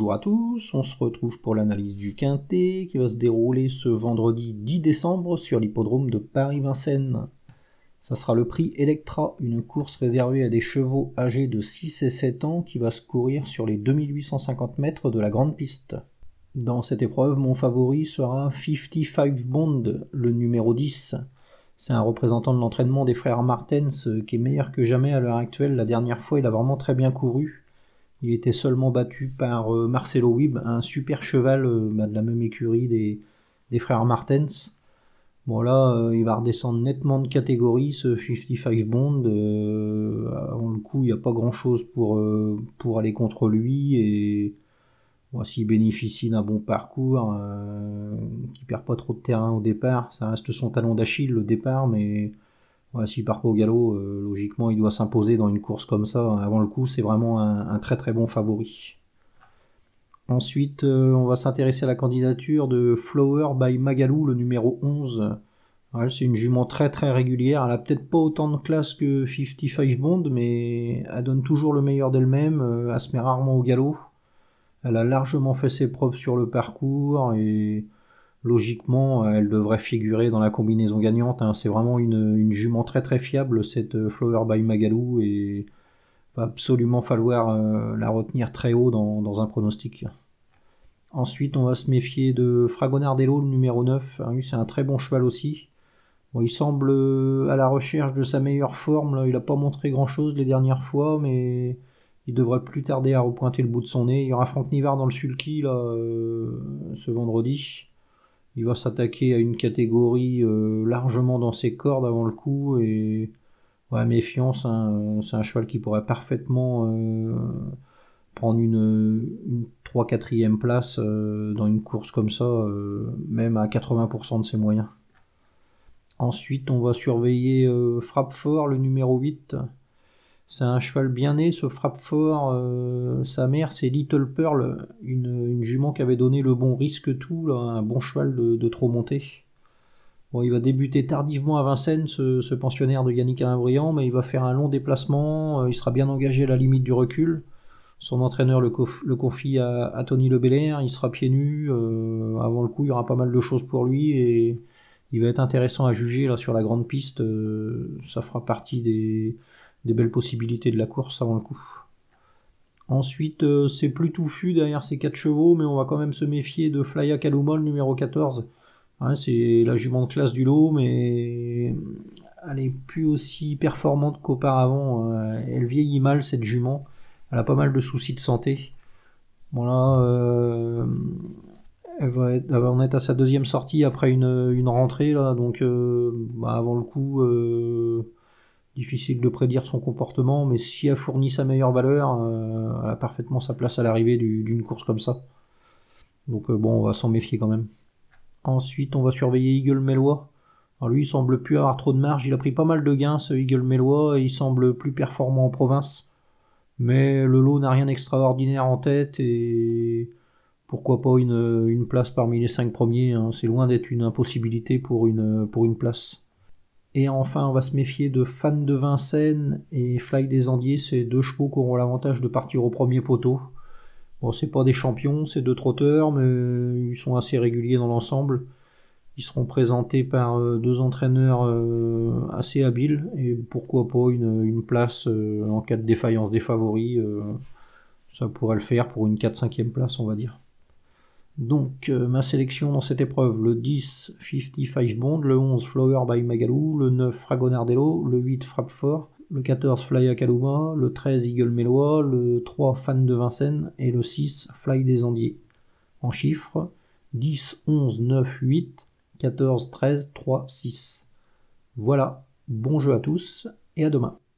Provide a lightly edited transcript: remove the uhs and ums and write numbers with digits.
Bonjour à tous, on se retrouve pour l'analyse du Quintet qui va se dérouler ce vendredi 10 décembre sur l'hippodrome de Paris-Vincennes. Ça sera le prix Electra, une course réservée à des chevaux âgés de 6 et 7 ans qui va se courir sur les 2850 mètres de la grande piste. Dans cette épreuve, mon favori sera 55 Bond, le numéro 10. C'est un représentant de l'entraînement des frères Martens qui est meilleur que jamais à l'heure actuelle. La dernière fois, il a vraiment très bien couru. Il était seulement battu par Marcelo Wibb, un super cheval de la même écurie des frères Martens. Bon là, il va redescendre nettement de catégorie, ce 55 Bond. Avant le coup, il n'y a pas grand-chose pour aller contre lui. Et bon, s'il bénéficie d'un bon parcours, qui perd pas trop de terrain au départ, ça reste son talon d'Achille le départ, mais... Ouais, s'il part pas au galop, logiquement il doit s'imposer dans une course comme ça. Avant le coup, c'est vraiment un très très bon favori. Ensuite, on va s'intéresser à la candidature de Flower by Magalou, le numéro 11. Ouais, c'est une jument très très régulière. Elle a peut-être pas autant de classe que 55 Bond, mais elle donne toujours le meilleur d'elle-même. Elle se met rarement au galop. Elle a largement fait ses preuves sur le parcours et... Logiquement, elle devrait figurer dans la combinaison gagnante. Hein. C'est vraiment une jument très très fiable, cette Flower by Magalou, et va absolument falloir la retenir très haut dans un pronostic. Ensuite, on va se méfier de Fragonardello, le numéro 9. Lui, c'est un très bon cheval aussi. Bon, il semble à la recherche de sa meilleure forme. Là. Il n'a pas montré grand-chose les dernières fois, mais il devrait plus tarder à repointer le bout de son nez. Il y aura Franck Nivard dans le sulky là, ce vendredi. Il va s'attaquer à une catégorie largement dans ses cordes avant le coup et ouais, méfiance, hein, c'est un cheval qui pourrait parfaitement prendre une 3-4e place dans une course comme ça, même à 80% de ses moyens. Ensuite, on va surveiller Frappe Fort, le numéro 8. C'est un cheval bien né, ce Frappe Fort. Sa mère, c'est Little Pearl, une jument qui avait donné le bon risque tout, là, un bon cheval de trop monté. Bon, il va débuter tardivement à Vincennes, ce pensionnaire de Yannick Alain-Briand, mais il va faire un long déplacement. Il sera bien engagé à la limite du recul. Son entraîneur le confie à Tony Le Belair. Il sera pieds nus. Avant le coup, il y aura pas mal de choses pour lui et il va être intéressant à juger là sur la grande piste. Ça fera partie des belles possibilités de la course avant le coup. Ensuite, c'est plus touffu derrière ces 4 chevaux, mais on va quand même se méfier de Flya Kaluma, le numéro 14. Ouais, c'est la jument de classe du lot, mais elle est plus aussi performante qu'auparavant. Elle vieillit mal, cette jument. Elle a pas mal de soucis de santé. Bon là, elle va en être à sa 2e sortie après une rentrée, là, donc avant le coup... difficile de prédire son comportement, mais si elle fournit sa meilleure valeur, elle a parfaitement sa place à l'arrivée d'une course comme ça. Donc bon, on va s'en méfier quand même. Ensuite, on va surveiller Eagle Mellois. Alors lui, il semble plus avoir trop de marge. Il a pris pas mal de gains, ce Eagle Mellois, et il semble plus performant en province. Mais le lot n'a rien d'extraordinaire en tête, et pourquoi pas une place parmi les 5 premiers. Hein. C'est loin d'être une impossibilité pour une place. Et enfin, on va se méfier de Fan de Vincennes et Fly des Andiers, ces 2 chevaux qui auront l'avantage de partir au premier poteau. Bon, c'est pas des champions, ces 2 trotteurs, mais ils sont assez réguliers dans l'ensemble. Ils seront présentés par 2 entraîneurs assez habiles, et pourquoi pas une place en cas de défaillance des favoris. Ça pourrait le faire pour une 4-5e place, on va dire. Donc, ma sélection dans cette épreuve, le 10, 55 Bond, le 11, Flower by Magalou, le 9, Fragonardello, le 8, Frappe Fort, le 14, Flya Kaluma, le 13, Eagle Mellois, le 3, Fan de Vincennes, et le 6, Fly des Andiers. En chiffres, 10, 11, 9, 8, 14, 13, 3, 6. Voilà, bon jeu à tous, et à demain.